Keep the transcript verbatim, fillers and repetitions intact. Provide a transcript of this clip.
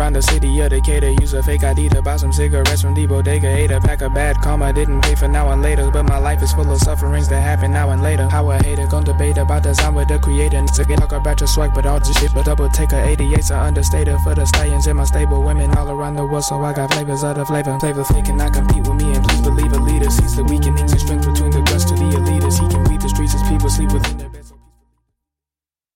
around the city of Decatur. Use a fake I D to buy some cigarettes from the bodega. Ate a pack of bad karma, didn't pay for now and later. But my life is full of sufferings that happen now and later. How a hater gon' debate about design with the creator. To get talk about your swag, but all this shit. But double take a eighty-eight's are understated for the stallions in my stable. Women all around the world, so I got flavors of the flavor. Flavor fake cannot compete with me, and please believe a leader sees the weakenings and strength between the guts to the elitists. He can weed the streets as people sleep within their